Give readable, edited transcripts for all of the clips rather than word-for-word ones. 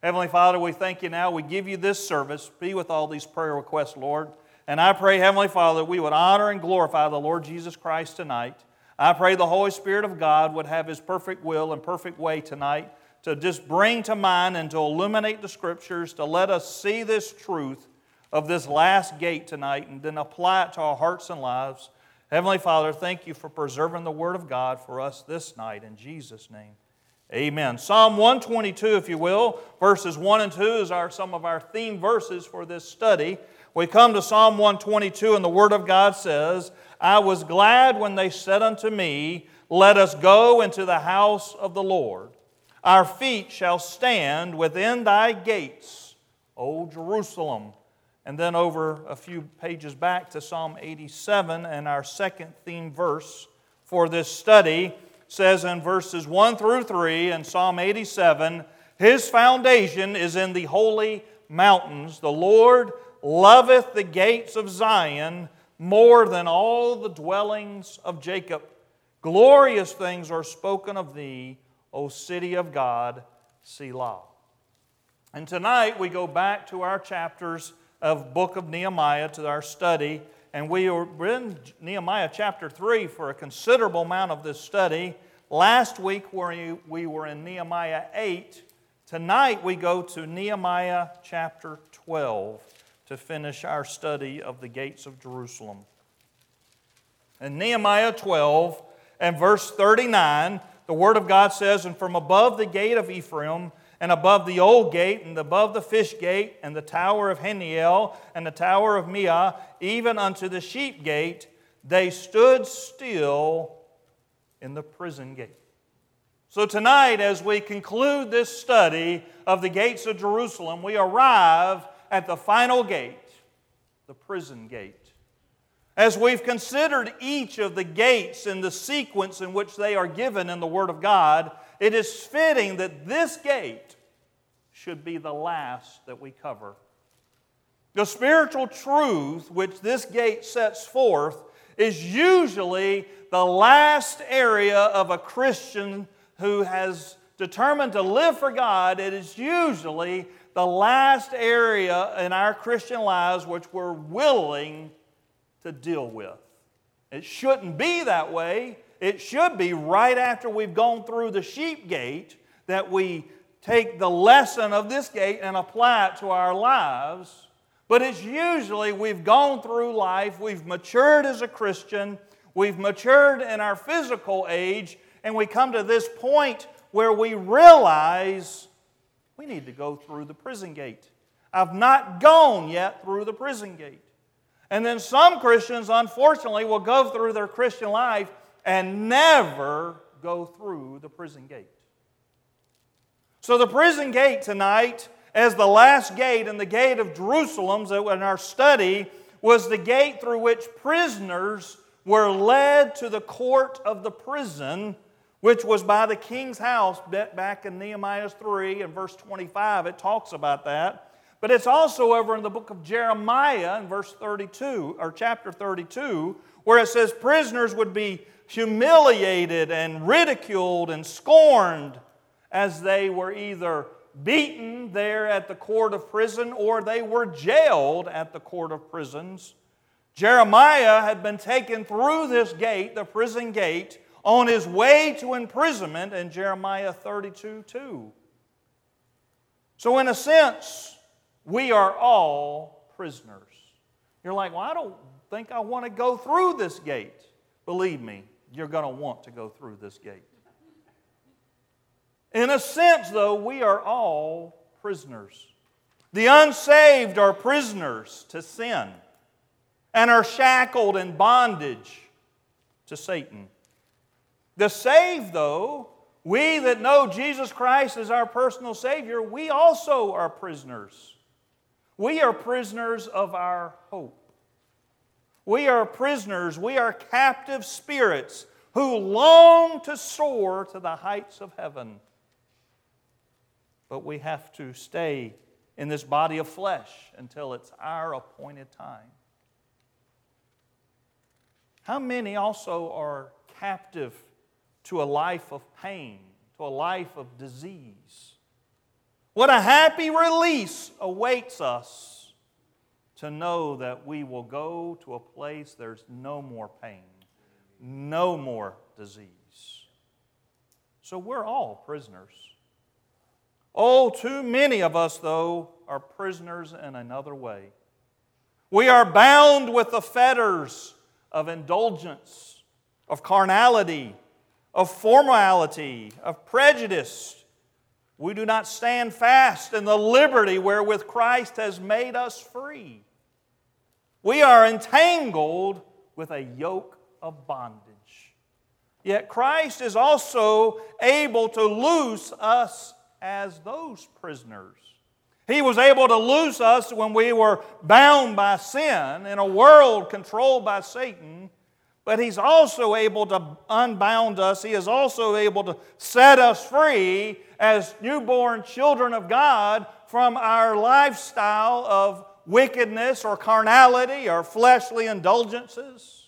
Heavenly Father, we thank You now. We give You this service. Be with all these prayer requests, Lord. And I pray, Heavenly Father, that we would honor and glorify the Lord Jesus Christ tonight. I pray the Holy Spirit of God would have His perfect will and perfect way tonight to just bring to mind and to illuminate the Scriptures, to let us see this truth of this last gate tonight and then apply it to our hearts and lives. Heavenly Father, thank You for preserving the Word of God for us this night. In Jesus' name, amen. Psalm 122, if you will, verses 1 and 2 is some of our theme verses for this study. We come to Psalm 122 and the Word of God says, I was glad when they said unto me, let us go into the house of the Lord. Our feet shall stand within Thy gates, O Jerusalem. And then over a few pages back to Psalm 87, and our second theme verse for this study says in verses 1 through 3 in Psalm 87, His foundation is in the holy mountains. The Lord loveth the gates of Zion more than all the dwellings of Jacob. Glorious things are spoken of Thee, O city of God, Selah. And tonight we go back to our chapters of book of Nehemiah to our study, and we are in Nehemiah chapter 3 for a considerable amount of this study. Last week we were in Nehemiah 8. Tonight we go to Nehemiah chapter 12 to finish our study of the gates of Jerusalem. In Nehemiah 12 and verse 39, the Word of God says, And from above the gate of Ephraim, and above the old gate, and above the fish gate, and the tower of Heniel, and the tower of Meah, even unto the sheep gate, they stood still in the prison gate. So tonight, as we conclude this study of the gates of Jerusalem, we arrive at the final gate, the prison gate. As we've considered each of the gates in the sequence in which they are given in the Word of God, it is fitting that this gate should be the last that we cover. The spiritual truth which this gate sets forth is usually the last area of a Christian who has determined to live for God. It is usually the last area in our Christian lives which we're willing to deal with. It shouldn't be that way. It should be right after we've gone through the sheep gate that we take the lesson of this gate and apply it to our lives. But it's usually we've gone through life, we've matured as a Christian, we've matured in our physical age, and we come to this point where we realize we need to go through the prison gate. I've not gone yet through the prison gate. And then some Christians, unfortunately, will go through their Christian life and never go through the prison gate. So the prison gate tonight, as the last gate and the gate of Jerusalem in our study, was the gate through which prisoners were led to the court of the prison, which was by the king's house. Back in Nehemiah 3 and verse 25, it talks about that. But it's also over in the book of Jeremiah in verse 32, or chapter 32, where it says prisoners would be humiliated and ridiculed and scorned as they were either beaten there at the court of prison or they were jailed at the court of prisons. Jeremiah had been taken through this gate, the prison gate, on his way to imprisonment in Jeremiah 32:2. So in a sense, we are all prisoners. You're like, well, I don't think I want to go through this gate. Believe me, you're going to want to go through this gate. In a sense, though, we are all prisoners. The unsaved are prisoners to sin and are shackled in bondage to Satan. The saved, though, we that know Jesus Christ as our personal Savior, we also are prisoners. We are prisoners of our hope. We are prisoners, we are captive spirits who long to soar to the heights of heaven. But we have to stay in this body of flesh until it's our appointed time. How many also are captive to a life of pain, to a life of disease? What a happy release awaits us to know that we will go to a place there's no more pain, no more disease. So we're all prisoners. Oh, too many of us, though, are prisoners in another way. We are bound with the fetters of indulgence, of carnality, of formality, of prejudice. We do not stand fast in the liberty wherewith Christ has made us free. We are entangled with a yoke of bondage. Yet Christ is also able to loose us as those prisoners. He was able to loose us when we were bound by sin in a world controlled by Satan, but He's also able to unbound us. He is also able to set us free as newborn children of God from our lifestyle of wickedness or carnality or fleshly indulgences.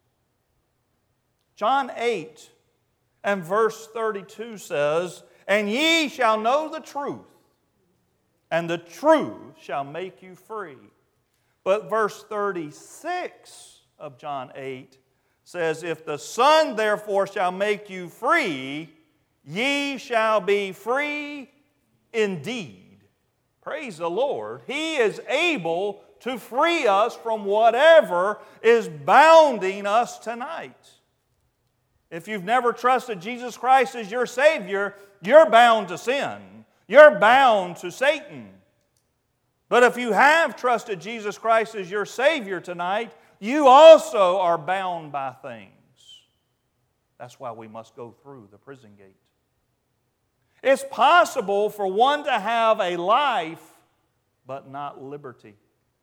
John 8 and verse 32 says, "And ye shall know the truth, and the truth shall make you free." But verse 36 of John 8 says, "If the Son therefore shall make you free, ye shall be free indeed." Praise the Lord. He is able to free us from whatever is bounding us tonight. If you've never trusted Jesus Christ as your Savior, you're bound to sin. You're bound to Satan. But if you have trusted Jesus Christ as your Savior tonight, you also are bound by things. That's why we must go through the prison gate. It's possible for one to have a life, but not liberty.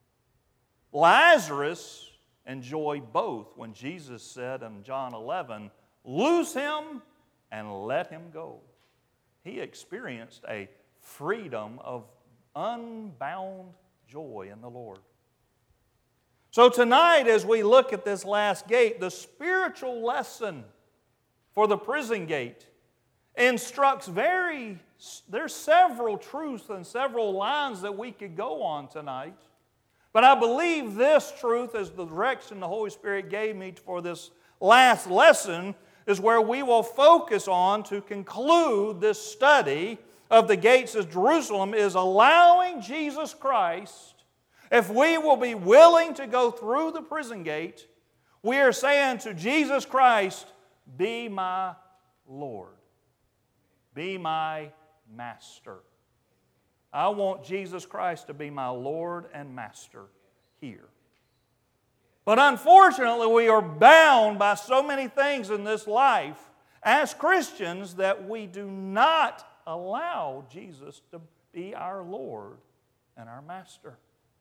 Lazarus enjoyed both when Jesus said in John 11, "Loose him and let him go." He experienced a freedom of unbound joy in the Lord. So tonight, as we look at this last gate, the spiritual lesson for the prison gate instructs there's several truths and several lines that we could go on tonight. But I believe this truth, as the direction the Holy Spirit gave me for this last lesson, is where we will focus on to conclude this study of the gates of Jerusalem, is allowing Jesus Christ, if we will be willing to go through the prison gate, we are saying to Jesus Christ, "Be my Lord. Be my Master." I want Jesus Christ to be my Lord and Master here. But unfortunately, we are bound by so many things in this life as Christians that we do not allow Jesus to be our Lord and our Master.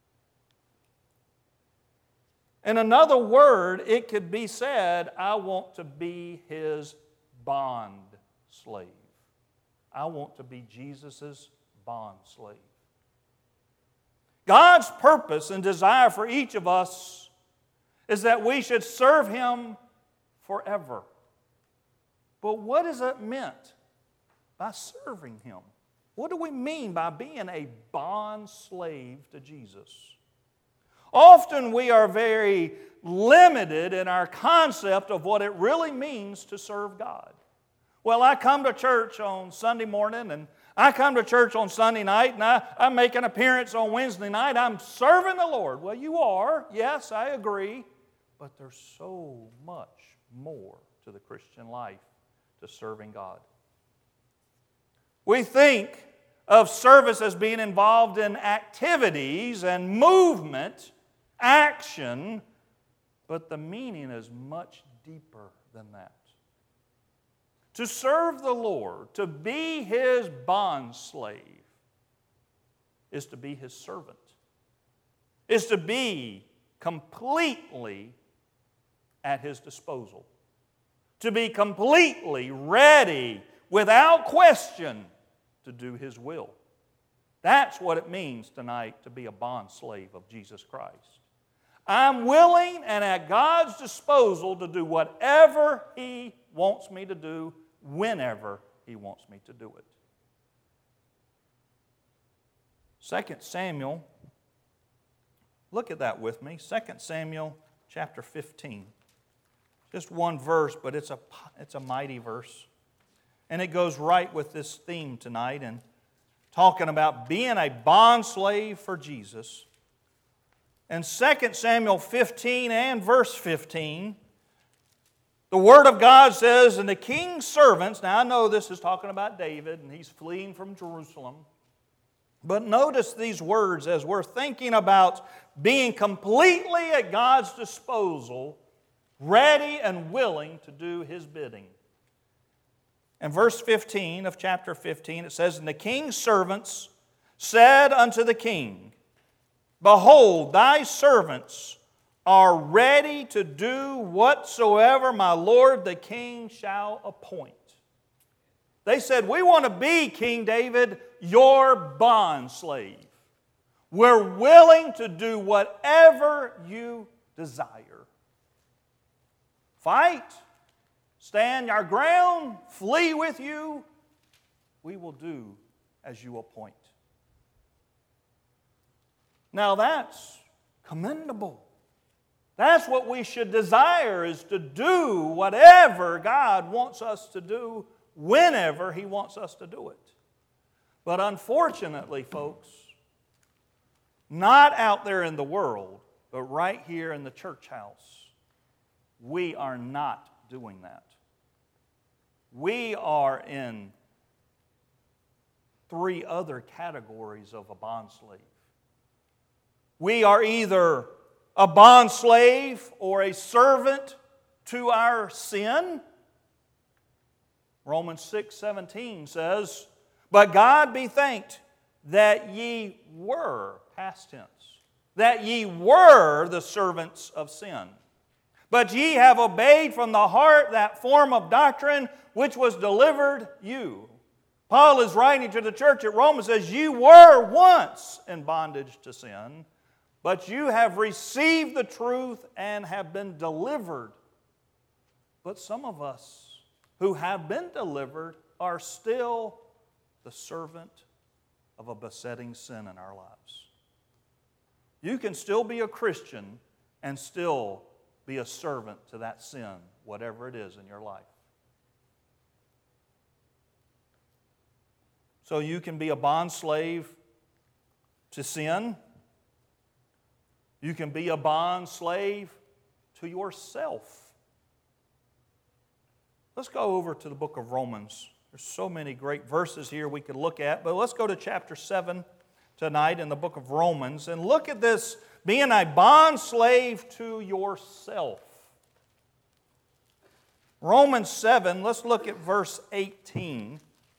In another word, it could be said, I want to be His bond slave. I want to be Jesus' bond slave. God's purpose and desire for each of us is that we should serve Him forever. But what is it meant by serving Him? What do we mean by being a bond slave to Jesus? Often we are very limited in our concept of what it really means to serve God. Well, I come to church on Sunday morning, and I come to church on Sunday night, and I make an appearance on Wednesday night. I'm serving the Lord. Well, you are. Yes, I agree. But there's so much more to the Christian life, to serving God. We think of service as being involved in activities and movement, action, but the meaning is much deeper than that. To serve the Lord, to be His bondslave, is to be His servant, is to be completely at His disposal, to be completely ready, without question, to do His will. That's what it means tonight to be a bondslave of Jesus Christ. I'm willing and at God's disposal to do whatever He wants me to do, whenever He wants me to do it. 2 Samuel, look at that with me. 2 Samuel chapter 15. Just one verse, but it's a mighty verse. And it goes right with this theme tonight and talking about being a bondslave for Jesus. In 2 Samuel 15 and verse 15, the Word of God says, and the king's servants, now I know this is talking about David, and he's fleeing from Jerusalem. But notice these words as we're thinking about being completely at God's disposal, ready and willing to do His bidding. In verse 15 of chapter 15, it says, and the king's servants said unto the king, Behold, thy servants are ready to do whatsoever my lord the king shall appoint. They said, we want to be, King David, your bondslave. We're willing to do whatever you desire. Fight, stand our ground, flee with you. We will do as you appoint. Now that's commendable. That's what we should desire, is to do whatever God wants us to do whenever He wants us to do it. But unfortunately, folks, not out there in the world, but right here in the church house, we are not doing that. We are in 3 other categories of a bondslave. We are either a bondslave or a servant to our sin. Romans 6:17 says, But God be thanked that ye were, past tense, that ye were the servants of sin. But ye have obeyed from the heart that form of doctrine which was delivered you. Paul is writing to the church at Rome and says, You were once in bondage to sin, but you have received the truth and have been delivered. But some of us who have been delivered are still the servant of a besetting sin in our lives. You can still be a Christian and still be a servant to that sin, whatever it is in your life. So you can be a bondslave to sin. You can be a bondslave to yourself. Let's go over to the book of Romans. There's so many great verses here we could look at, but let's go to chapter 7 tonight in the book of Romans and look at this being a bondslave to yourself. Romans 7, let's look at verse 18.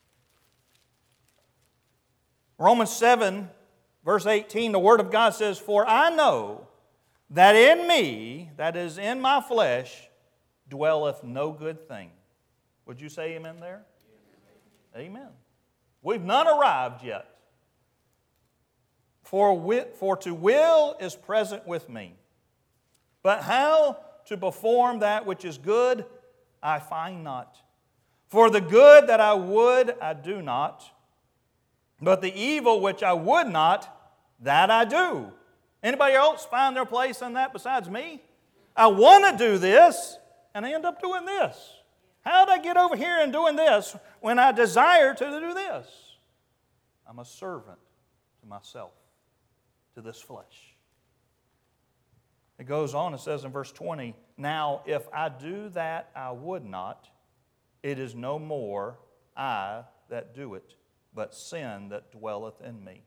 Romans 7, verse 18, the Word of God says, For I know that in me, that is in my flesh, dwelleth no good thing. Would you say amen there? Amen. We've none arrived yet. For to will is present with me. But how to perform that which is good, I find not. For the good that I would, I do not. But the evil which I would not, that I do. Anybody else find their place in that besides me? I want to do this, and I end up doing this. How did I get over here and doing this when I desire to do this? I'm a servant to myself, to this flesh. It goes on, it says in verse 20, Now if I do that I would not, it is no more I that do it, but sin that dwelleth in me.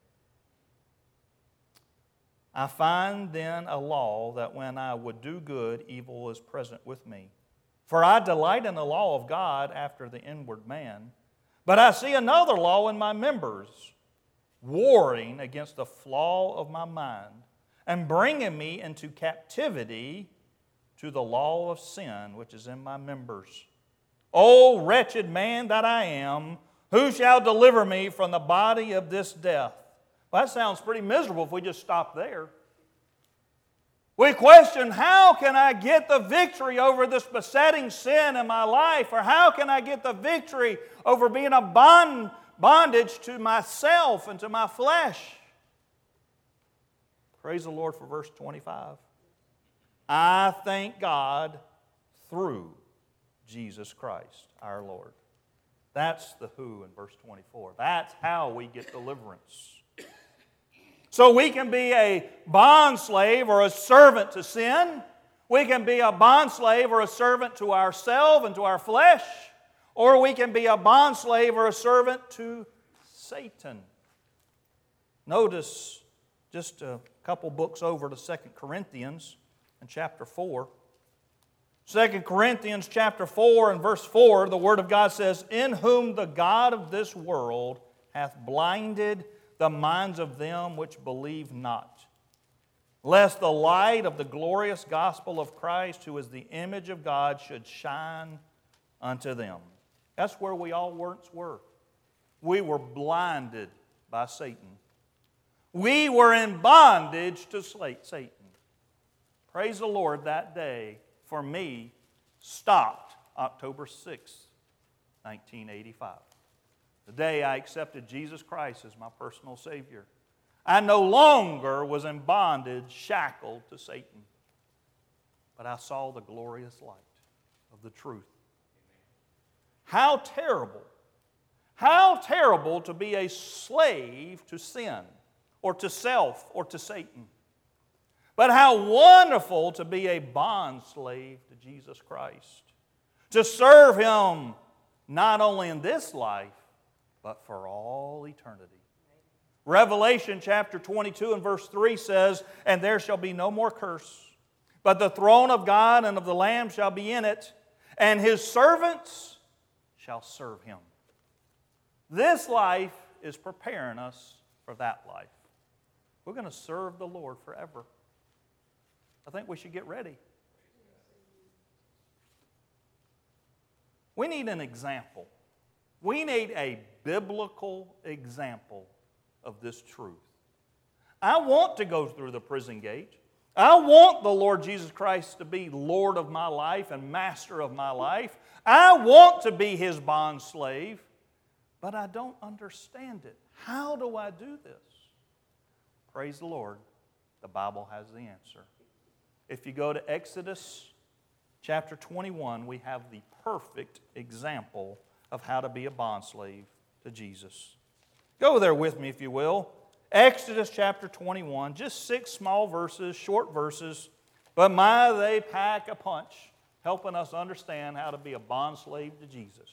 I find then a law that when I would do good, evil is present with me. For I delight in the law of God after the inward man, but I see another law in my members, warring against the flaw of my mind, and bringing me into captivity to the law of sin which is in my members. O wretched man that I am, who shall deliver me from the body of this death? Well, that sounds pretty miserable if we just stop there. We question, how can I get the victory over this besetting sin in my life? Or how can I get the victory over being a bondage to myself and to my flesh? Praise the Lord for verse 25. I thank God through Jesus Christ our Lord. That's the who in verse 24. That's how we get deliverance. So we can be a bondslave or a servant to sin. We can be a bondslave or a servant to ourselves and to our flesh. Or we can be a bondslave or a servant to Satan. Notice just a couple books over to 2 Corinthians in chapter 4. 2 Corinthians chapter 4 and verse 4, the Word of God says, In whom the God of this world hath blinded the minds of them which believe not, lest the light of the glorious gospel of Christ, who is the image of God, should shine unto them. That's where we all once were. We were blinded by Satan. We were in bondage to Satan. Praise the Lord, that day, for me, stopped October 6th, 1985. The day I accepted Jesus Christ as my personal Savior. I no longer was in bondage, shackled to Satan. But I saw the glorious light of the truth. How terrible to be a slave to sin, or to self, or to Satan. But how wonderful to be a bondslave to Jesus Christ. To serve Him not only in this life, but for all eternity. Revelation chapter 22 and verse 3 says, And there shall be no more curse, but the throne of God and of the Lamb shall be in it, and His servants shall serve Him. This life is preparing us for that life. We're going to serve the Lord forever. I think we should get ready. We need an example. We need a biblical example of this truth. I want to go through the prison gate. I want the Lord Jesus Christ to be Lord of my life and Master of my life. I want to be His bond slave, but I don't understand it. How do I do this? Praise the Lord, the Bible has the answer. If you go to Exodus chapter 21, we have the perfect example of how to be a bondslave to Jesus. Go there with me, if you will. Exodus chapter 21, just 6 small verses, short verses, but my, they pack a punch, helping us understand how to be a bondslave to Jesus.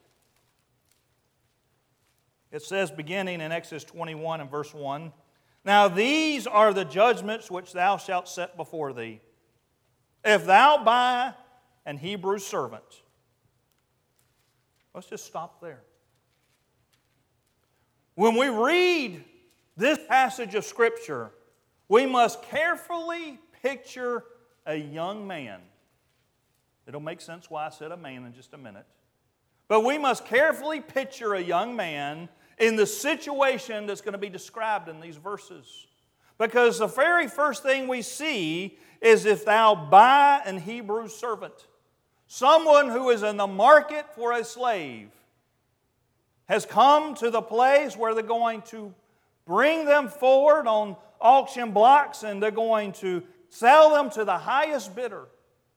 It says, beginning in Exodus 21 and verse 1, Now these are the judgments which thou shalt set before thee. If thou buy an Hebrew servant. Let's just stop there. When we read this passage of Scripture, we must carefully picture a young man. It'll make sense why I said a man in just a minute. But we must carefully picture a young man in the situation that's going to be described in these verses. Because the very first thing we see is if thou buy an Hebrew servant, someone who is in the market for a slave, has come to the place where they're going to bring them forward on auction blocks and they're going to sell them to the highest bidder.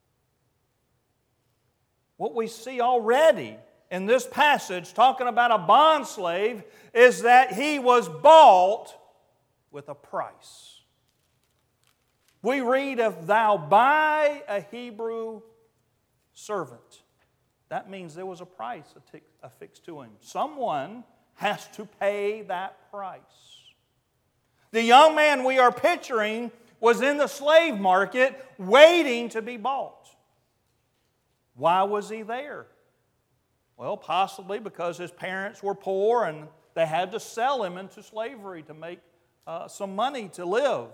What we see already in this passage talking about a bondslave is that he was bought with a price. We read, if thou buy a Hebrew servant. That means there was a price affixed to him. Someone has to pay that price. The young man we are picturing was in the slave market waiting to be bought. Why was he there? Well, possibly because his parents were poor and they had to sell him into slavery to make some money to live.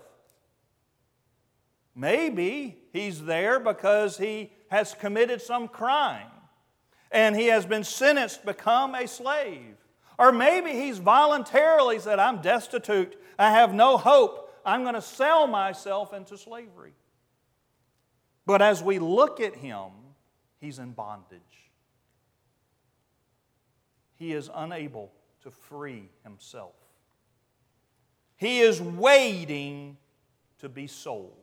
Maybe he's there because he has committed some crime and he has been sentenced to become a slave. Or maybe he's voluntarily said, I'm destitute, I have no hope, I'm going to sell myself into slavery. But as we look at him, he's in bondage. He is unable to free himself. He is waiting to be sold.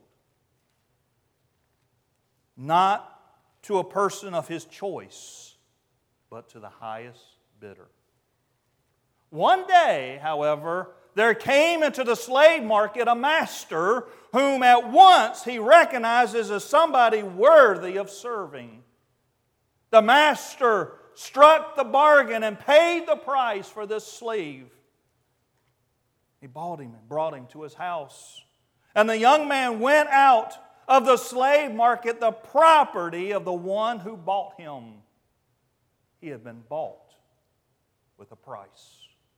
Not to a person of his choice, but to the highest bidder. One day, however, there came into the slave market a master whom at once he recognizes as somebody worthy of serving. The master struck the bargain and paid the price for this slave. He bought him and brought him to his house. And the young man went out of the slave market, the property of the one who bought him. He had been bought with a price.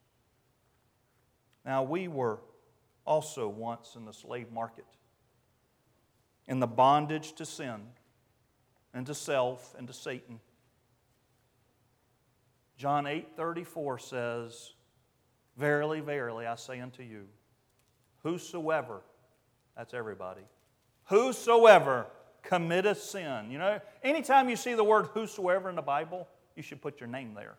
Now, we were also once in the slave market, in the bondage to sin and to self and to Satan. John 8:34 says, "Verily, verily, I say unto you, whosoever," that's everybody, "whosoever committeth sin." You know, anytime you see the word whosoever in the Bible, you should put your name there.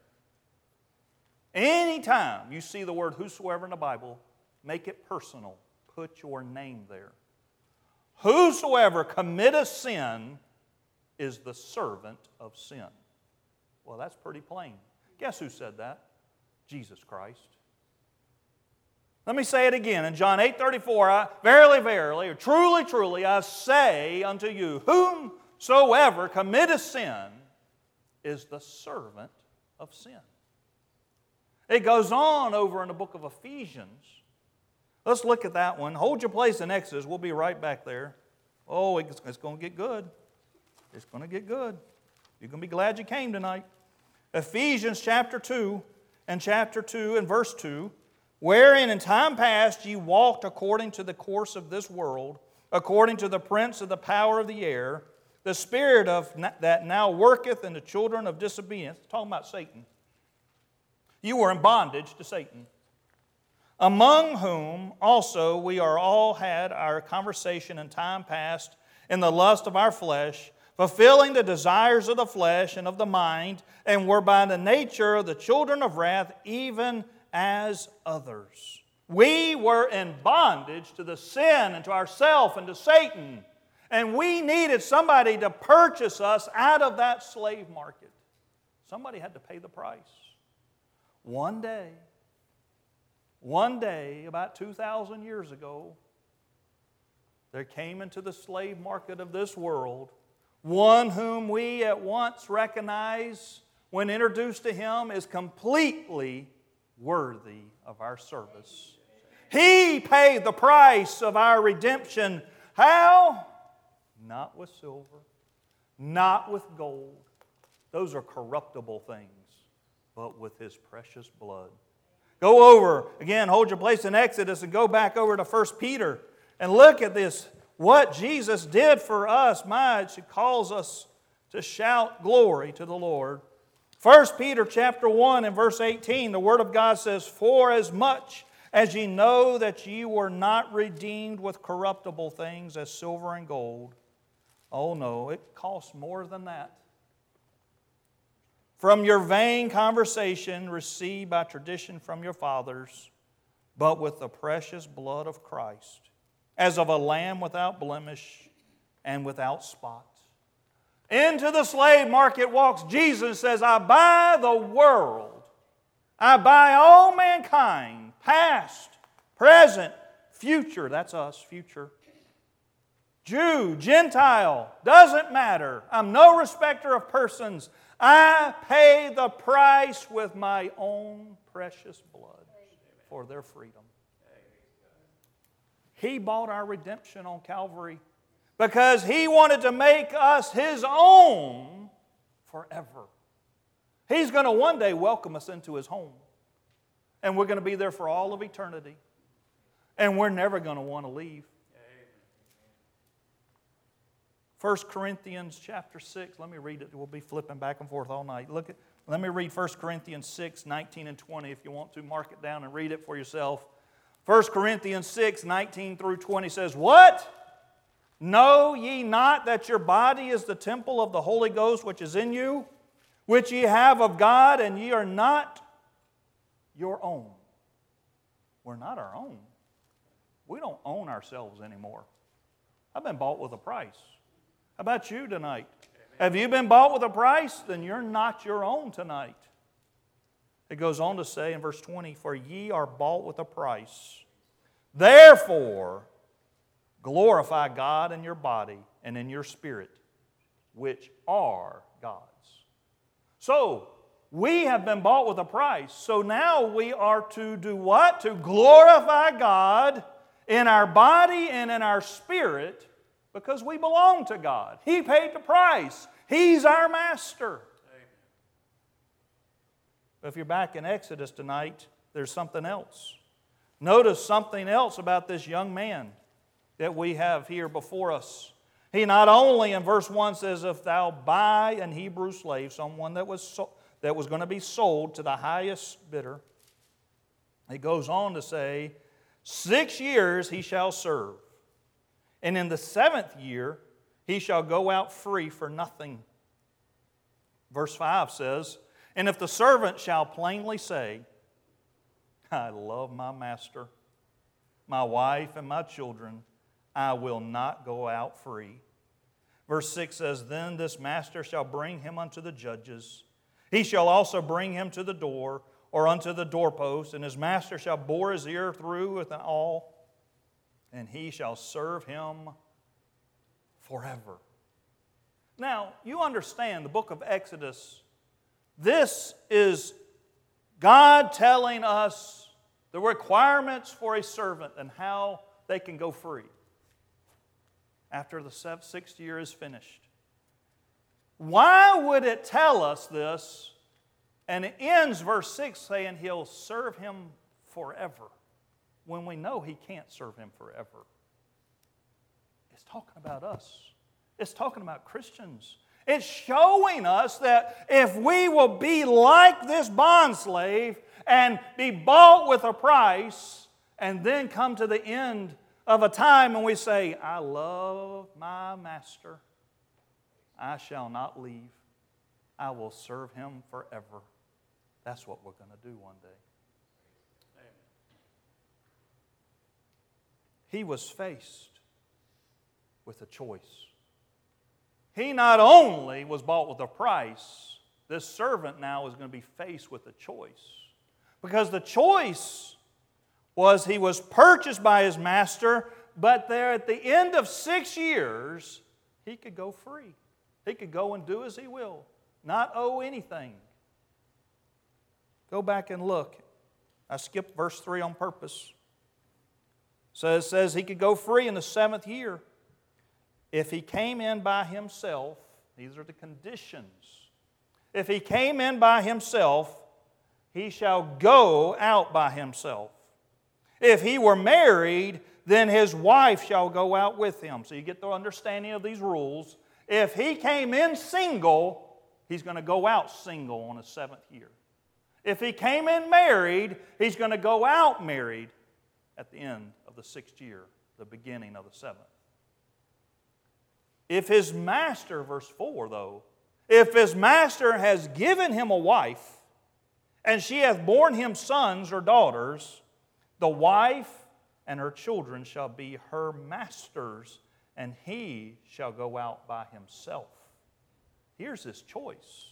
Anytime you see the word whosoever in the Bible, make it personal. Put your name there. Whosoever committeth sin is the servant of sin. Well, that's pretty plain. Guess who said that? Jesus Christ. Let me say it again. In John 8:34, "Verily, verily, or truly, truly, I say unto you, whomsoever committeth sin is the servant of sin." It goes on over in the book of Ephesians. Let's look at that one. Hold your place in Exodus. We'll be right back there. Oh, it's going to get good. It's going to get good. You're going to be glad you came tonight. Ephesians chapter 2 and verse 2. "Wherein in time past ye walked according to the course of this world, according to the prince of the power of the air, the spirit that now worketh in the children of disobedience." Talking about Satan. You were in bondage to Satan. "Among whom also we are all had our conversation in time past in the lust of our flesh, fulfilling the desires of the flesh and of the mind, and were by the nature of the children of wrath, even as others." We were in bondage to the sin and to ourself and to Satan. And we needed somebody to purchase us out of that slave market. Somebody had to pay the price. One day, about 2,000 years ago, there came into the slave market of this world one whom we at once recognize, when introduced to him, is completely worthy of our service. He paid the price of our redemption. How? Not with silver, not with gold. Those are corruptible things, but with His precious blood. Go over, again, hold your place in Exodus and go back over to 1 Peter and look at this, what Jesus did for us. It should cause us to shout glory to the Lord. 1 Peter chapter 1 and verse 18, the Word of God says, "For as much as ye know that ye were not redeemed with corruptible things as silver and gold." Oh no, it costs more than that. "From your vain conversation received by tradition from your fathers, but with the precious blood of Christ, as of a lamb without blemish and without spot." Into the slave market walks Jesus and says, "I buy the world. I buy all mankind, past, present, future." That's us, future. Jew, Gentile, doesn't matter. I'm no respecter of persons. I pay the price with my own precious blood for their freedom. He bought our redemption on Calvary because He wanted to make us His own forever. He's going to one day welcome us into His home. And we're going to be there for all of eternity. And we're never going to want to leave. 1 Corinthians chapter 6. Let me read it. We'll be flipping back and forth all night. Let me read 1 Corinthians 6, 19 and 20 if you want to. Mark it down and read it for yourself. 1 Corinthians 6, 19 through 20 says, "What? Know ye not that your body is the temple of the Holy Ghost which is in you, which ye have of God, and ye are not your own?" We're not our own. We don't own ourselves anymore. I've been bought with a price. How about you tonight? Have you been bought with a price? Then you're not your own tonight. It goes on to say in verse 20, for ye are bought with a price. Therefore, glorify God in your body and in your spirit, which are God's. So, we have been bought with a price. So now we are to do what? To glorify God in our body and in our spirit, because we belong to God. He paid the price. He's our master. But if you're back in Exodus tonight, there's something else. Notice something else about this young man that we have here before us. He not only, in verse 1 says, if thou buy an Hebrew slave, someone that was going to be sold to the highest bidder, he goes on to say, 6 years he shall serve. And in the 7th year, he shall go out free for nothing. Verse 5 says, and if the servant shall plainly say, I love my master, my wife, and my children, I will not go out free. Verse 6 says, then this master shall bring him unto the judges. He shall also bring him to the door, or unto the doorpost, and his master shall bore his ear through with an awl, and he shall serve him forever. Now, you understand the book of Exodus. This is God telling us the requirements for a servant and how they can go free after the 6th year is finished. Why would it tell us this? And it ends verse 6 saying he'll serve him forever, when we know he can't serve him forever. It's talking about us. It's talking about Christians. It's showing us that if we will be like this bondslave and be bought with a price, and then come to the end of a time when we say, I love my master, I shall not leave, I will serve him forever. That's what we're going to do one day. He was faced with a choice. He not only was bought with a price, this servant now is going to be faced with a choice. Because the choice was he was purchased by his master, but there at the end of 6 years, he could go free. He could go and do as he will, not owe anything. Go back and look. I skipped verse 3 on purpose. So it says he could go free in the 7th year. If he came in by himself, these are the conditions. If he came in by himself, he shall go out by himself. If he were married, then his wife shall go out with him. So you get the understanding of these rules. If he came in single, he's going to go out single on his 7th year. If he came in married, he's going to go out married at the end of the 6th year, the beginning of the 7th. If his master, verse 4 though, if his master has given him a wife, and she hath borne him sons or daughters, the wife and her children shall be her master's, and he shall go out by himself. Here's his choice.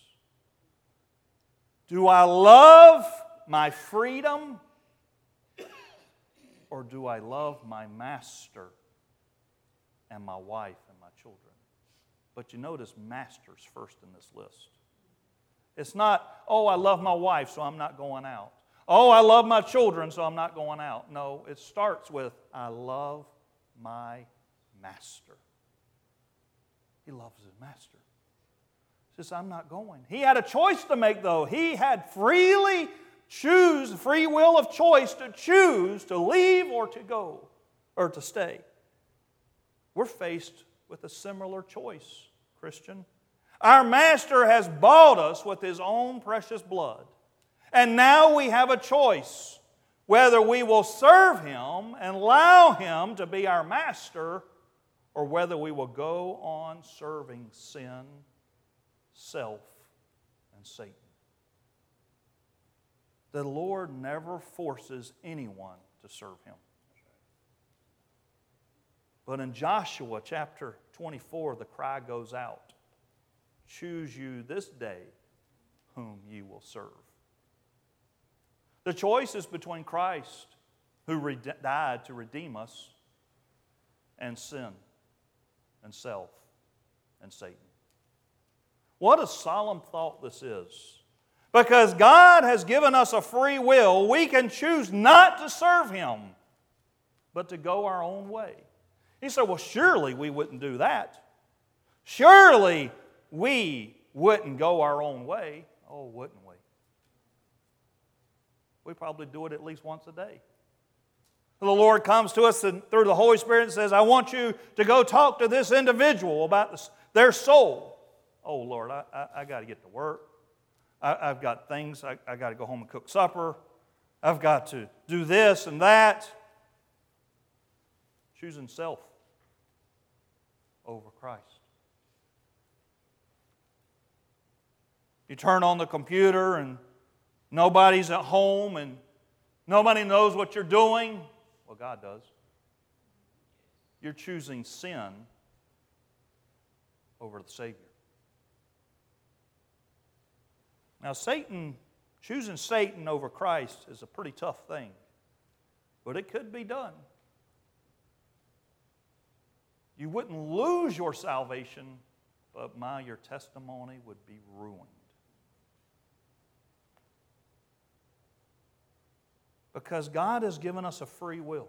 Do I love my freedom, or do I love my master and my wife and my children? But you notice master's first in this list. It's not, oh, I love my wife, so I'm not going out. Oh, I love my children, so I'm not going out. No, it starts with, I love my master. He loves his master. He says, I'm not going. He had a choice to make, though. He had free will of choice to choose to leave or to go, or to stay. We're faced with a similar choice, Christian. Our Master has bought us with His own precious blood. And now we have a choice whether we will serve Him and allow Him to be our Master, or whether we will go on serving sin, self, and Satan. The Lord never forces anyone to serve Him. But in Joshua chapter 24, the cry goes out, choose you this day whom ye will serve. The choice is between Christ, who died to redeem us, and sin and self and Satan. What a solemn thought this is. Because God has given us a free will, we can choose not to serve Him, but to go our own way. He said, well, surely we wouldn't do that. Surely we wouldn't go our own way. Oh, wouldn't we? We probably do it at least once a day. The Lord comes to us through the Holy Spirit and says, I want you to go talk to this individual about their soul. Oh, Lord, I got to get to work. I've got things. I got to go home and cook supper. I've got to do this and that. Choosing self over Christ. You turn on the computer and nobody's at home and nobody knows what you're doing. Well, God does. You're choosing sin over the Savior. Now, choosing Satan over Christ is a pretty tough thing, but it could be done. You wouldn't lose your salvation, but your testimony would be ruined. Because God has given us a free will.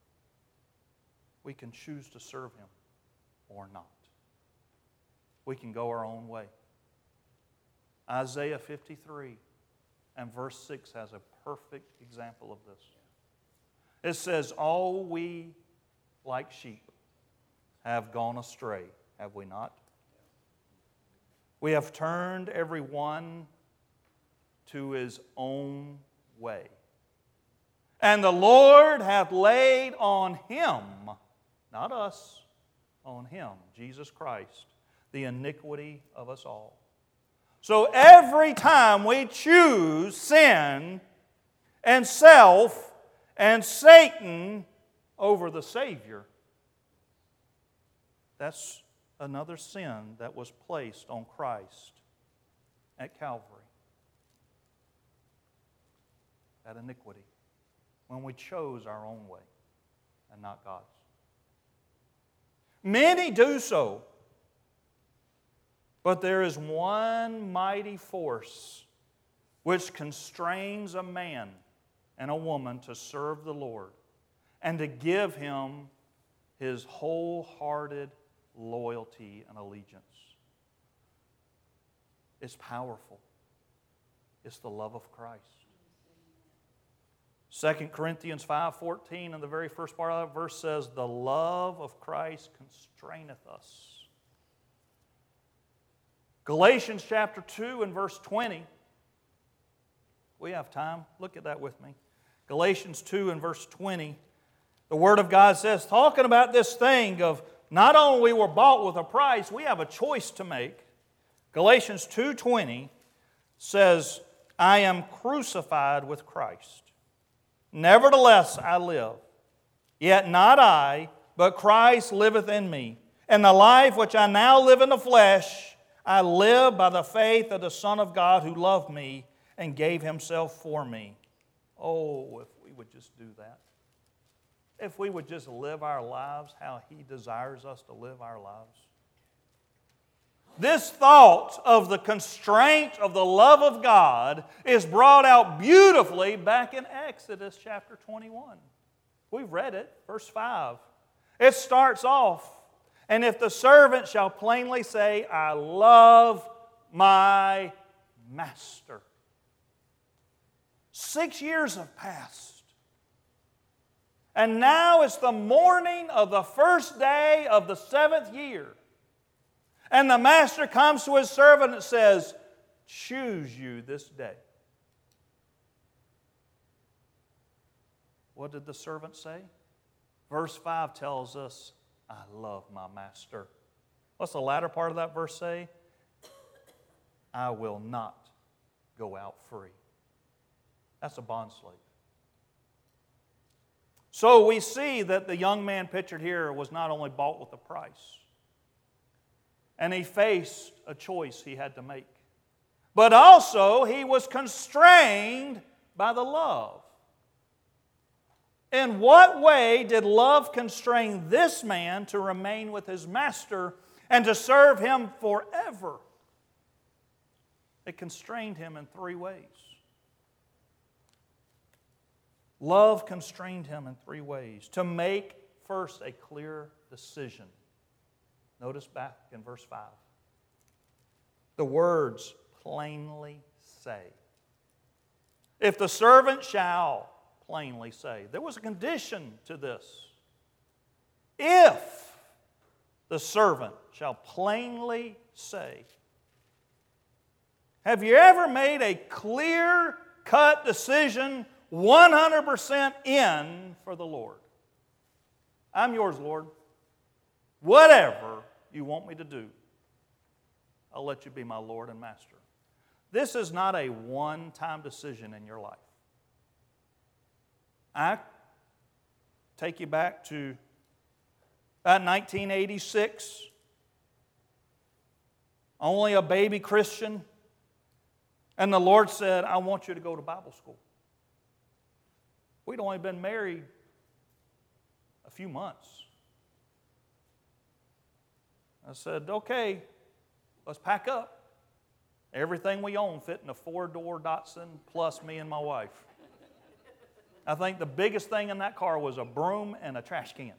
We can choose to serve Him or not. We can go our own way. Isaiah 53 and verse 6 has a perfect example of this. It says, all we like sheep have gone astray, have we not? We have turned every one to his own way. And the Lord hath laid on Him, not us, on Him, Jesus Christ, the iniquity of us all. So every time we choose sin and self and Satan over the Savior, that's another sin that was placed on Christ at Calvary. That iniquity. When we chose our own way and not God's. Many do so. But there is one mighty force which constrains a man and a woman to serve the Lord and to give Him his wholehearted loyalty and allegiance. It's powerful. It's the love of Christ. 2 Corinthians 5:14 in the very first part of that verse says, the love of Christ constraineth us. Galatians chapter 2 and verse 20. We have time. Look at that with me. Galatians 2 and verse 20. The Word of God says, talking about this thing of not only we're bought with a price, we have a choice to make. Galatians 2:20 says, I am crucified with Christ. Nevertheless I live. Yet not I, but Christ liveth in me. And the life which I now live in the flesh, I live by the faith of the Son of God who loved me and gave Himself for me. Oh, if we would just do that. If we would just live our lives how He desires us to live our lives. This thought of the constraint of the love of God is brought out beautifully back in Exodus chapter 21. We've read it, verse 5. It starts off, and if the servant shall plainly say, I love my master. 6 years have passed. And now it's the morning of the first day of the 7th year. And the master comes to his servant and says, choose you this day. What did the servant say? Verse 5 tells us, I love my master. What's the latter part of that verse say? I will not go out free. That's a bondslave. So we see that the young man pictured here was not only bought with a price, and he faced a choice he had to make, but also he was constrained by the love. In what way did love constrain this man to remain with his master and to serve him forever? It constrained him in 3 ways. Love constrained him in 3 ways. To make first a clear decision. Notice back in verse 5. The words plainly say. If the servant shall plainly say. There was a condition to this. If the servant shall plainly say. Have you ever made a clear-cut decision 100% in for the Lord? I'm yours, Lord. Whatever you want me to do, I'll let you be my Lord and Master. This is not a one-time decision in your life. I take you back to about 1986. Only a baby Christian. And the Lord said, I want you to go to Bible school. We'd only been married a few months. I said, okay, let's pack up. Everything we own fit in a 4-door Datsun plus me and my wife. I think the biggest thing in that car was a broom and a trash can.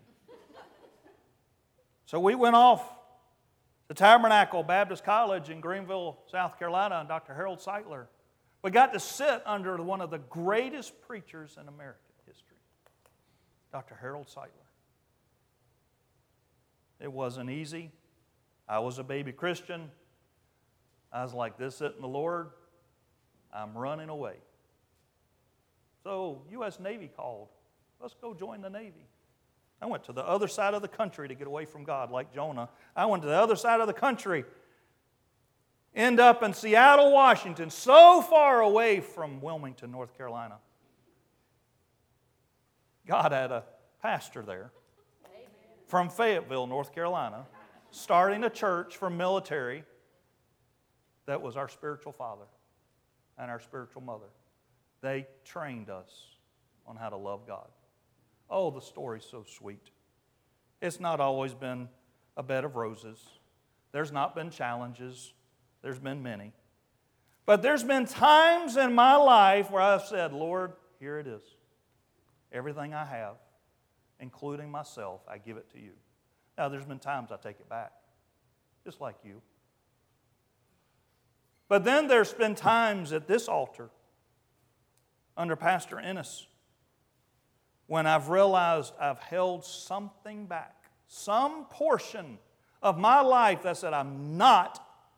So we went off to Tabernacle Baptist College in Greenville, South Carolina, and Dr. Harold Seitler. We got to sit under one of the greatest preachers in American history, Dr. Harold Seitler. It wasn't easy. I was a baby Christian. I was like, this isn't the Lord. I'm running away. So U.S. Navy called. Let's go join the Navy. I went to the other side of the country to get away from God, like Jonah. I went to the other side of the country. End up in Seattle, Washington, so far away from Wilmington, North Carolina. God had a pastor there from Fayetteville, North Carolina, starting a church for military that was our spiritual father and our spiritual mother. They trained us on how to love God. Oh, the story's so sweet. It's not always been a bed of roses. There's not been challenges. There's been many. But there's been times in my life where I've said, Lord, here it is. Everything I have, including myself, I give it to you. Now, there's been times I take it back, just like you. But then there's been times at this altar, under Pastor Ennis, when I've realized I've held something back, some portion of my life that said, I'm not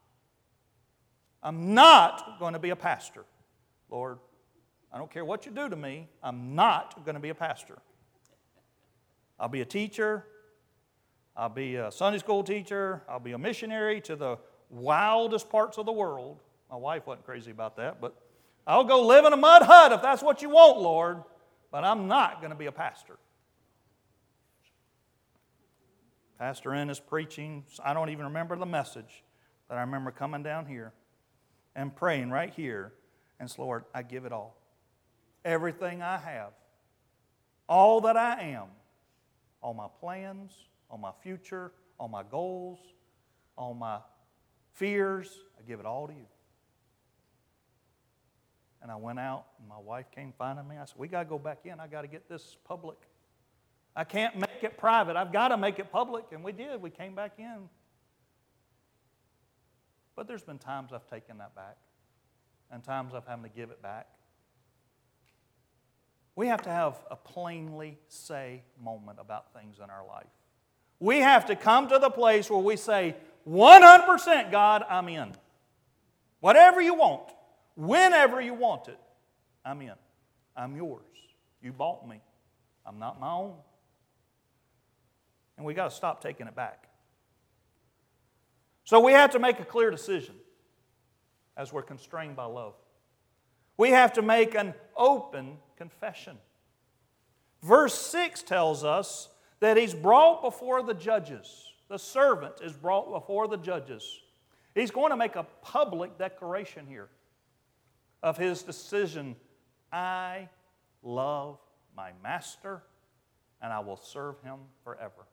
going to be a pastor. Lord, I don't care what you do to me, I'm not going to be a pastor. I'll be a teacher, I'll be a Sunday school teacher, I'll be a missionary to the wildest parts of the world. My wife wasn't crazy about that, but I'll go live in a mud hut if that's what you want, Lord, but I'm not going to be a pastor. Pastor Ennis preaching, I don't even remember the message, but I remember coming down here and praying right here and say, Lord, I give it all. Everything I have, all that I am, all my plans, all my future, all my goals, all my fears, I give it all to you. And I went out, and my wife came finding me. I said, we got to go back in. I got to get this public. I can't make it private. I've got to make it public. And we did. We came back in. But there's been times I've taken that back, and times I've had to give it back. We have to have a plainly say moment about things in our life. We have to come to the place where we say, 100% God, I'm in. Whatever you want. Whenever you want it, I'm in. I'm yours. You bought me. I'm not my own. And we got to stop taking it back. So we have to make a clear decision as we're constrained by love. We have to make an open confession. Verse 6 tells us that he's brought before the judges. The servant is brought before the judges. He's going to make a public declaration here of his decision. I love my master, and I will serve him forever.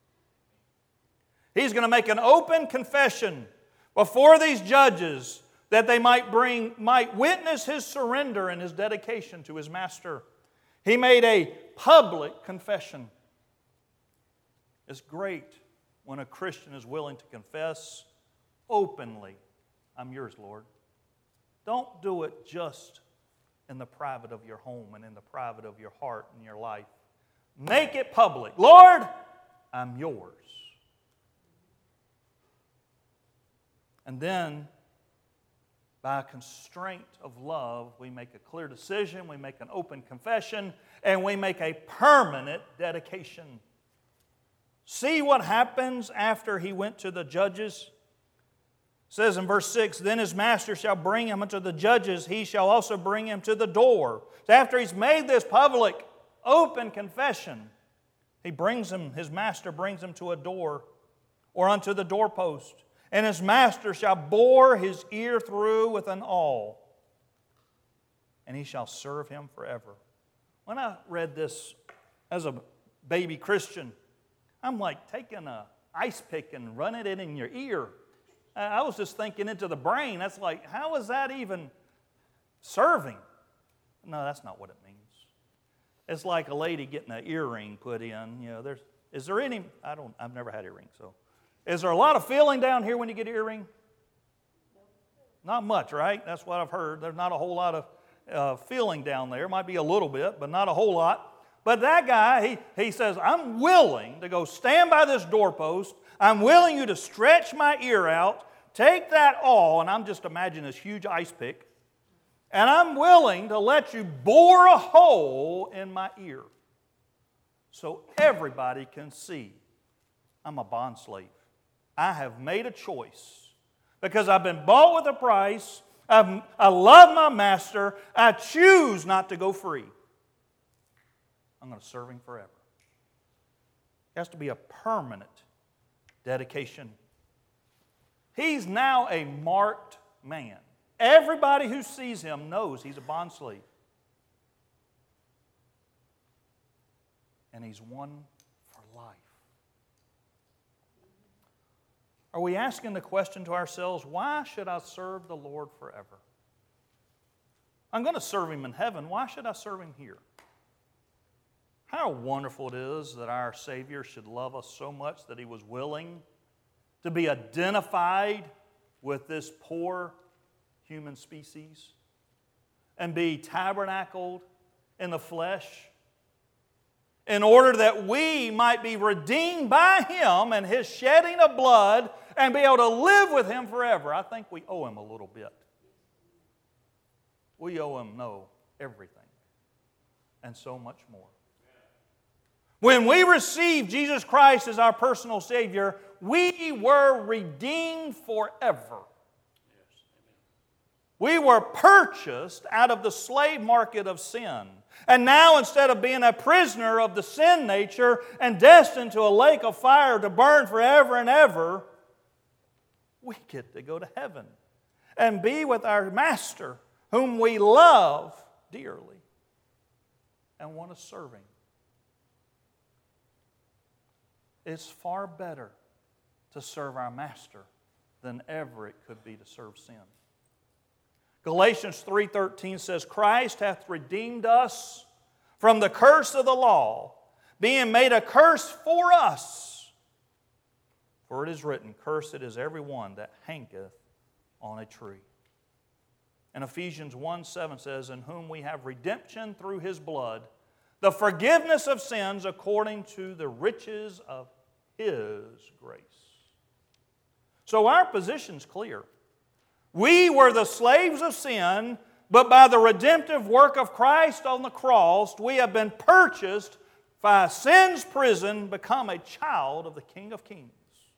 He's going to make an open confession before these judges that they might witness his surrender and his dedication to his master. He made a public confession. It's great when a Christian is willing to confess openly, I'm yours, Lord. Don't do it just in the private of your home and in the private of your heart and your life. Make it public. Lord, I'm yours. And then, by a constraint of love, we make a clear decision, we make an open confession, and we make a permanent dedication. See what happens after he went to the judges? It says in verse 6, then his master shall bring him unto the judges, he shall also bring him to the door. So after he's made this public, open confession, his master brings him to a door or unto the doorpost. And his master shall bore his ear through with an awl, and he shall serve him forever. When I read this as a baby Christian, I'm like taking an ice pick and running it in your ear. I was just thinking into the brain. That's like, how is that even serving? No, that's not what it means. It's like a lady getting an earring put in. I've never had earrings, so. Is there a lot of feeling down here when you get an earring? Not much, right? That's what I've heard. There's not a whole lot of feeling down there. Might be a little bit, but not a whole lot. But that guy, he says, I'm willing to go stand by this doorpost. I'm willing you to stretch my ear out, take that awl, and I'm just imagining this huge ice pick, and I'm willing to let you bore a hole in my ear so everybody can see I'm a bond slave. I have made a choice because I've been bought with a price. I love my master. I choose not to go free. I'm going to serve him forever. It has to be a permanent dedication. He's now a marked man. Everybody who sees him knows he's a bond slave. And he's one for life. Are we asking the question to ourselves, why should I serve the Lord forever? I'm going to serve him in heaven. Why should I serve him here? How wonderful it is that our Savior should love us so much that he was willing to be identified with this poor human species and be tabernacled in the flesh in order that we might be redeemed by him and his shedding of blood and be able to live with him forever. I think we owe him a little bit. We owe him, everything and so much more. When we received Jesus Christ as our personal Savior, we were redeemed forever. We were purchased out of the slave market of sin. And now, instead of being a prisoner of the sin nature and destined to a lake of fire to burn forever and ever, we get to go to heaven and be with our Master, whom we love dearly and want to serve him. It's far better to serve our Master than ever it could be to serve sin. Galatians 3:13 says, Christ hath redeemed us from the curse of the law, being made a curse for us. For it is written, Cursed is every one that hangeth on a tree. And Ephesians 1:7 says, In whom we have redemption through his blood, the forgiveness of sins according to the riches of his grace. So our position's clear. We were the slaves of sin, but by the redemptive work of Christ on the cross, we have been purchased by sin's prison, become a child of the King of Kings.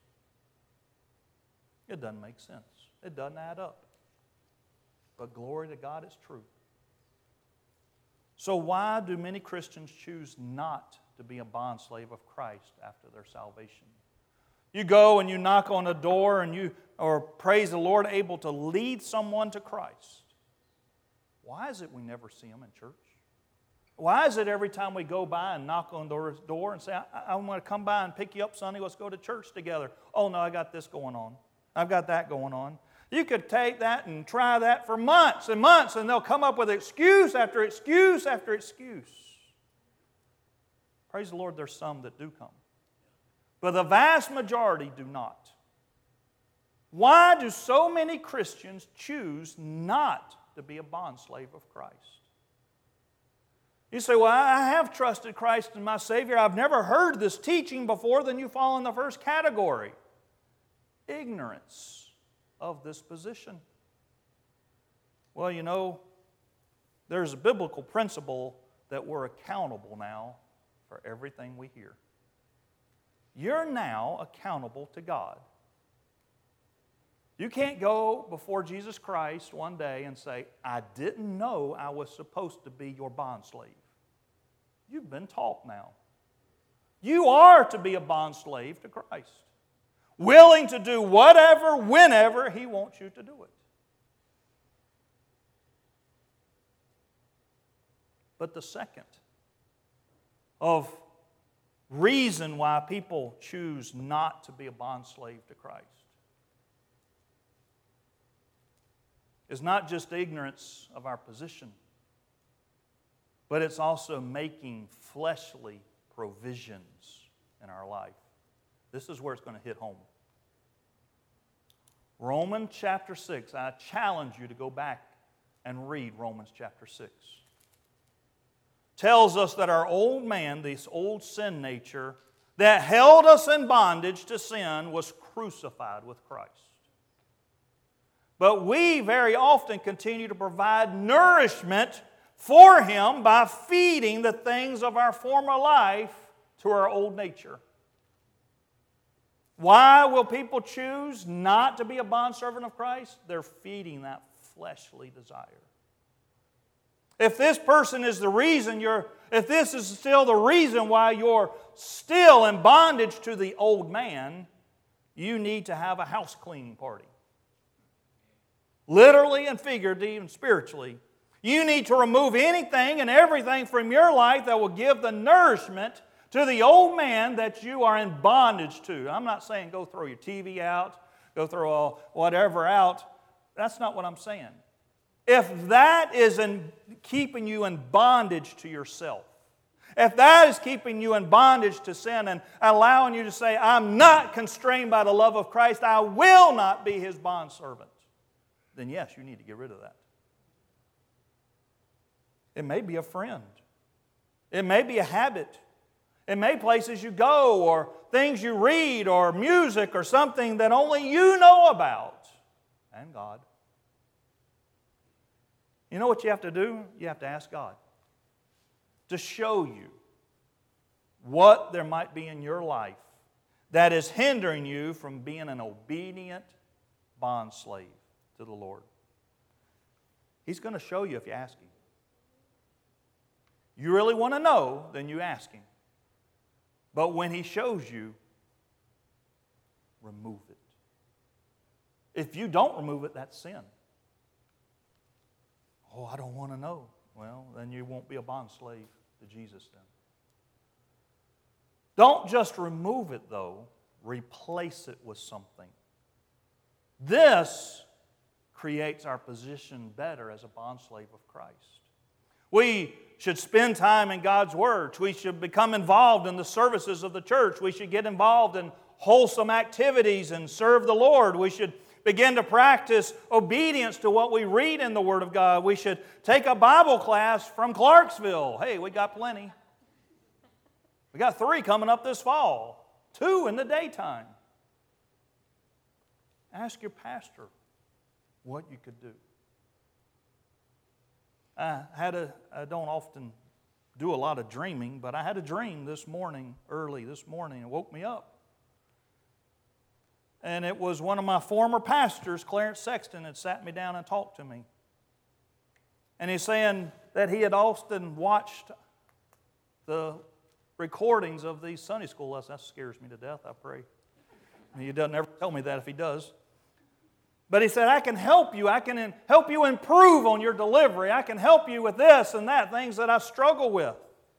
It doesn't make sense. It doesn't add up. But glory to God, it's true. So why do many Christians choose not to be a bondslave of Christ after their salvation? You go and you knock on a door and you, or praise the Lord, able to lead someone to Christ. Why is it we never see them in church? Why is it every time we go by and knock on the door and say, I want to come by and pick you up Sunday, let's go to church together. Oh no, I got this going on. I've got that going on. You could take that and try that for months and months, and they'll come up with excuse after excuse after excuse. Praise the Lord, there's some that do come. But the vast majority do not. Why do so many Christians choose not to be a bondslave of Christ? You say, well, I have trusted Christ as my Savior. I've never heard this teaching before. Then you fall in the first category. Ignorance of this position. Well, you know, there's a biblical principle that we're accountable now for everything we hear. You're now accountable to God. You can't go before Jesus Christ one day and say, I didn't know I was supposed to be your bondslave. You've been taught now. You are to be a bondslave to Christ. Willing to do whatever, whenever He wants you to do it. But the second of reason why people choose not to be a bondslave to Christ is not just ignorance of our position, but it's also making fleshly provisions in our life. This is where it's going to hit home. Romans chapter 6. I challenge you to go back and read Romans chapter 6. Tells us that our old man, this old sin nature, that held us in bondage to sin, was crucified with Christ. But we very often continue to provide nourishment for Him by feeding the things of our former life to our old nature. Why will people choose not to be a bondservant of Christ? They're feeding that fleshly desire. If this person is the reason if this is still the reason why you're still in bondage to the old man, you need to have a house cleaning party. Literally and figuratively and spiritually. You need to remove anything and everything from your life that will give the nourishment to the old man that you are in bondage to. I'm not saying go throw your TV out, go throw whatever out. That's not what I'm saying. If that is keeping you in bondage to yourself, if that is keeping you in bondage to sin and allowing you to say, I'm not constrained by the love of Christ, I will not be His bondservant, then yes, you need to get rid of that. It may be a friend. It may be a habit. It may be places you go or things you read or music or something that only you know about and God. You know what you have to do? You have to ask God to show you what there might be in your life that is hindering you from being an obedient bondslave to the Lord. He's going to show you if you ask Him. You really want to know, then you ask Him. But when He shows you, remove it. If you don't remove it, that's sin. Oh, I don't want to know. Well, then you won't be a bondslave to Jesus then. Don't just remove it, though. Replace it with something. This creates our position better as a bondslave of Christ. We should spend time in God's Word. We should become involved in the services of the church. We should get involved in wholesome activities and serve the Lord. We should begin to practice obedience to what we read in the Word of God. We should take a Bible class from Clarksville. Hey, we got plenty. We got 3 coming up this fall, 2 in the daytime. Ask your pastor what you could do. I don't often do a lot of dreaming, but I had a dream early this morning, and woke me up. And it was one of my former pastors, Clarence Sexton, had sat me down and talked to me. And he's saying, that he had often watched the recordings of these Sunday school lessons. That scares me to death, I pray. He doesn't ever tell me that if he does. But he said, I can help you. I can help you improve on your delivery. I can help you with this and that, things that I struggle with.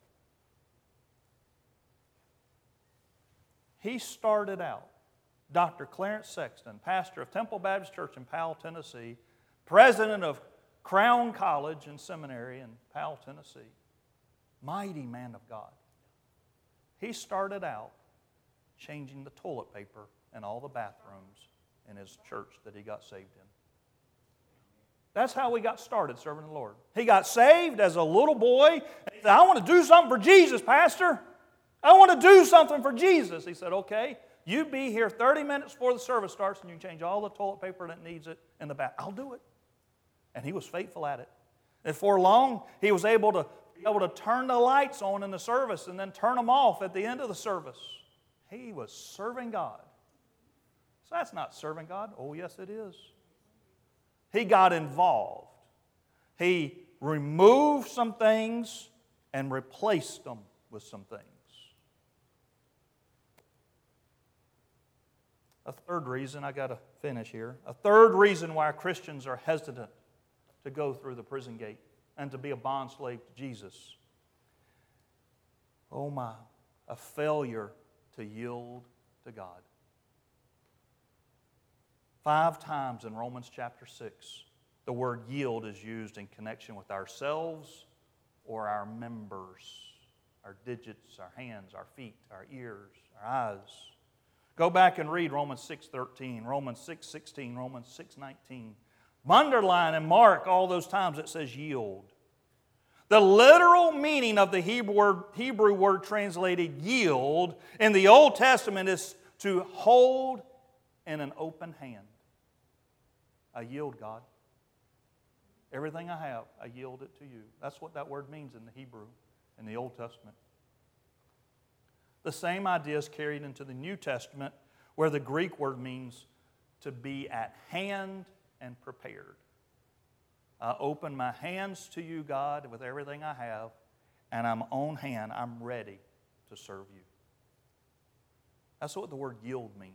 He started out, Dr. Clarence Sexton, pastor of Temple Baptist Church in Powell, Tennessee, president of Crown College and Seminary in Powell, Tennessee. Mighty man of God. He started out changing the toilet paper in all the bathrooms in his church that he got saved in. That's how we got started serving the Lord. He got saved as a little boy. And he said, I want to do something for Jesus, Pastor. I want to do something for Jesus. He said, okay, you be here 30 minutes before the service starts and you can change all the toilet paper that needs it in the bath. I'll do it. And he was faithful at it. And for long, he was able to turn the lights on in the service and then turn them off at the end of the service. He was serving God. So that's not serving God. Oh, yes, it is. He got involved. He removed some things and replaced them with some things. A third reason, I got to finish here. A third reason why Christians are hesitant to go through the prison gate and to be a bondslave to Jesus. Oh my, a failure to yield to God. 5 times in Romans chapter 6, the word yield is used in connection with ourselves or our members, our digits, our hands, our feet, our ears, our eyes. Go back and read Romans 6:13, Romans 6:16, Romans 6:19. Underline and mark all those times it says yield. The literal meaning of the Hebrew word translated yield in the Old Testament is to hold in an open hand. I yield, God. Everything I have, I yield it to you. That's what that word means in the Hebrew, in the Old Testament. The same idea is carried into the New Testament, where the Greek word means to be at hand and prepared. I open my hands to you, God, with everything I have, and I'm on hand. I'm ready to serve you. That's what the word yield means.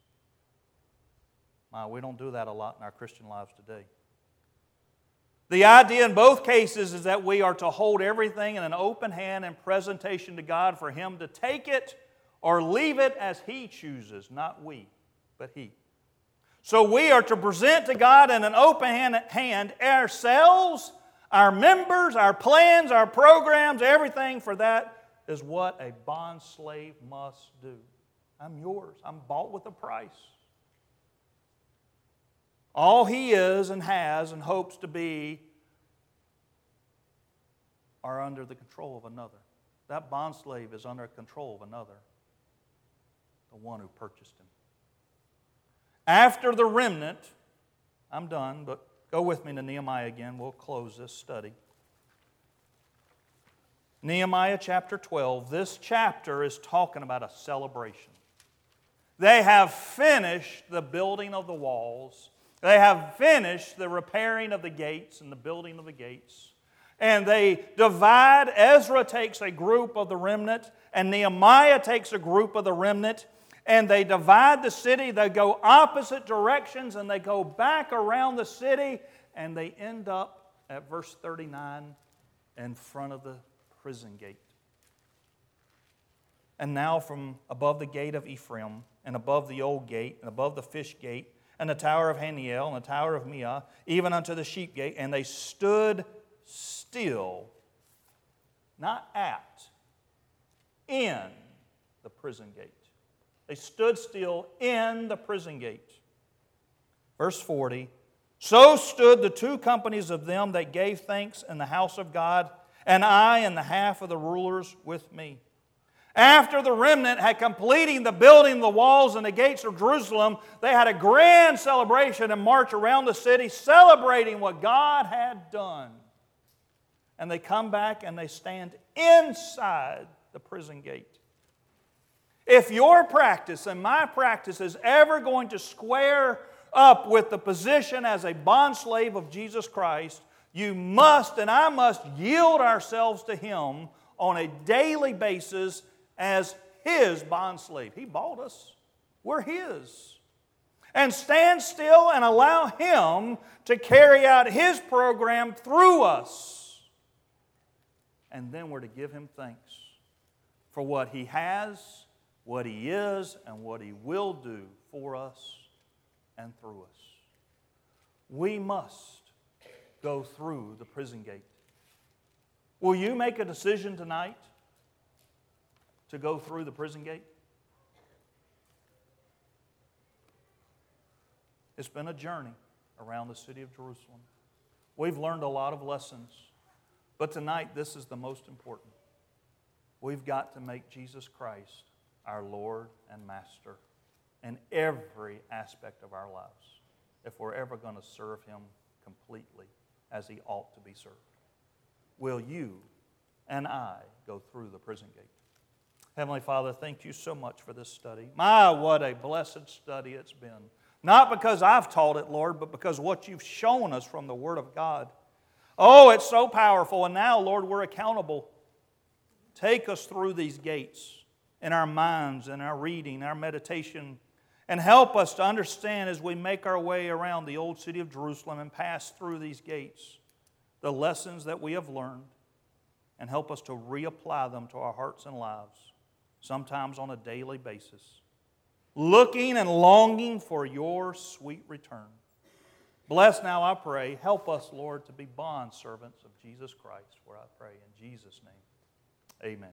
We don't do that a lot in our Christian lives today. The idea in both cases is that we are to hold everything in an open hand and presentation to God for Him to take it or leave it as He chooses, not we, but He. So we are to present to God in an open hand ourselves, our members, our plans, our programs, everything, for that is what a bond slave must do. I'm yours. I'm bought with a price. All he is and has and hopes to be are under the control of another. That bondslave is under control of another, the one who purchased him. After the remnant, I'm done, but go with me to Nehemiah again. We'll close this study. Nehemiah chapter 12. This chapter is talking about a celebration. They have finished the building of the walls. They have finished the repairing of the gates and the building of the gates. And they divide. Ezra takes a group of the remnant, and Nehemiah takes a group of the remnant, and they divide the city. They go opposite directions, and they go back around the city, and they end up at verse 39 in front of the prison gate. And now from above the gate of Ephraim, and above the old gate, and above the fish gate, and the tower of Haniel, and the tower of Meah, even unto the sheep gate, and they stood still, not at, in the prison gate. They stood still in the prison gate. Verse 40, so stood the 2 companies of them that gave thanks in the house of God, and I and the half of the rulers with me. After the remnant had completed the building of the walls and the gates of Jerusalem, they had a grand celebration and march around the city celebrating what God had done. And they come back and they stand inside the prison gate. If your practice and my practice is ever going to square up with the position as a bondslave of Jesus Christ, You must and I must yield ourselves to Him on a daily basis as His bondslave. He bought us. We're His. And stand still and allow Him to carry out His program through us. And then we're to give Him thanks for what He has, what He is, and what He will do for us and through us. We must go through the prison gate. Will you make a decision tonight to go through the prison gate? It's been a journey around the city of Jerusalem. We've learned a lot of lessons, but tonight this is the most important. We've got to make Jesus Christ our Lord and Master in every aspect of our lives if we're ever going to serve Him completely as He ought to be served. Will you and I go through the prison gate? Heavenly Father, thank You so much for this study. My, what a blessed study it's been. Not because I've taught it, Lord, but because what You've shown us from the Word of God. Oh, it's so powerful. And now, Lord, we're accountable. Take us through these gates in our minds, in our reading, our meditation, and help us to understand as we make our way around the old city of Jerusalem and pass through these gates, the lessons that we have learned, and help us to reapply them to our hearts and lives, sometimes on a daily basis, looking and longing for Your sweet return. Bless now, I pray. Help us, Lord, to be bondservants of Jesus Christ, for I pray in Jesus' name. Amen.